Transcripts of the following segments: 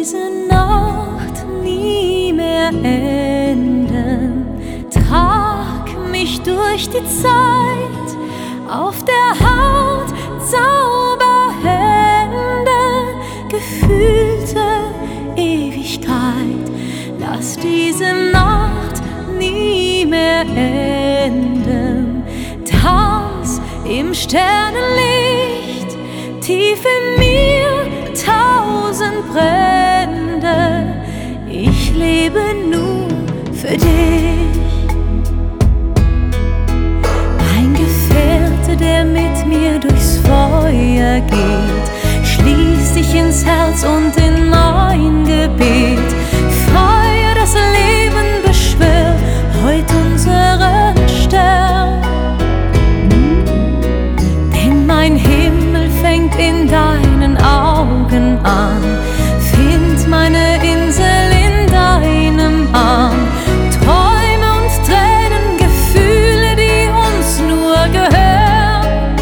diese Nacht nie mehr enden. Trag mich durch die Zeit, auf der Haut Zauberhände, gefühlte Ewigkeit. Lass diese Nacht nie mehr enden. Tanz im Sternenlicht, tief in mir 1000 Brände. Ich lebe nur für dich. Ein Gefährte, der mit mir durchs Feuer geht, schließ dich ins Herz und in mein Gebet. Feuer, das Leben beschwör heut unseren Stern. Denn mein Himmel fängt in deinen Augen an. Find meine Insel in deinem Arm. Träume und Tränen, Gefühle, die uns nur gehören.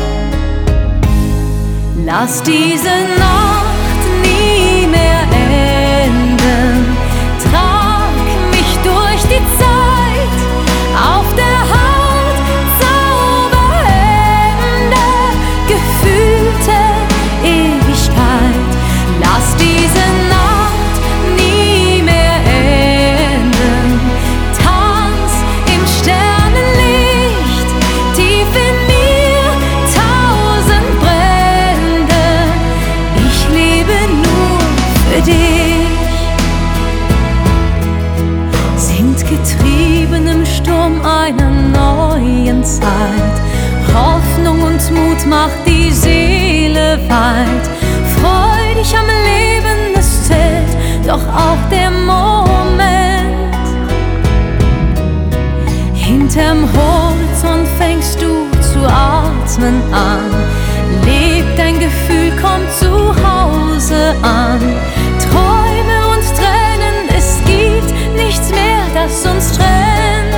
Lass diese Nacht nie mehr enden. Trag mich durch die Zeit, auf der Haut Zauberhände, gefühlte Ewigkeit. Lass diese Nacht nie mehr enden. Tanz im Sternenlicht, tief in mir 1000 Brände. Ich lebe nur für dich. Sind getrieben im Sturm einer neuen Zeit. Hoffnung und Mut macht die Seele weit. Freu dich am Leben, es zählt doch auch der Moment. Hinterm Horizont fängst du zu atmen an. Leb dein Gefühl, komm zu Hause an. Träume und Tränen, es gibt nichts mehr, das uns trennt.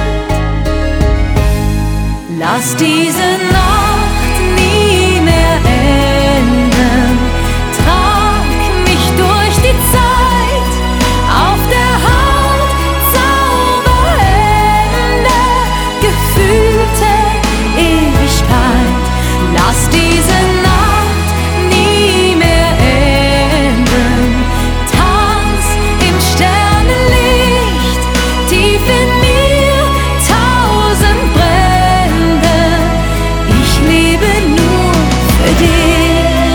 Lass diese Nacht nie mehr enden. Trag mich durch die Zeit, auf der Haut Zauberhände, gefühlte Ewigkeit. Lass diese Nacht nie mehr enden. Tanz im Sternenlicht, tief in mir 1000 Brände. Ich lebe nur für dich.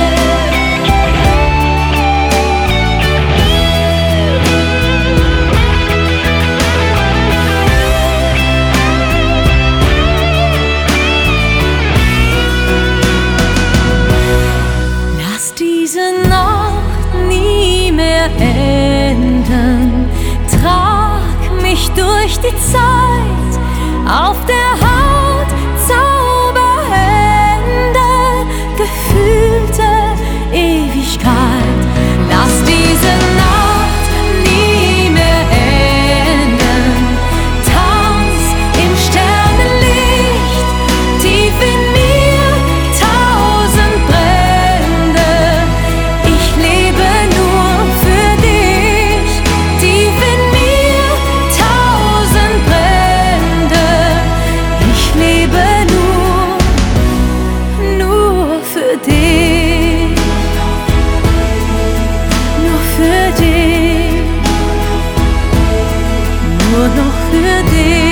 Lass diese Nacht nie mehr enden. Trag mich durch die Zeit, auf der Haut Zauberhände, gefühlte Ewigkeit. Lass diese Nacht nie mehr enden. Tanz im Sternenlicht, tief in mir 1000 Brände. Ich lebe nur für dich, tief in mir 1000 Brände. Ich lebe nur für dich, nur für dich, nur noch für dich.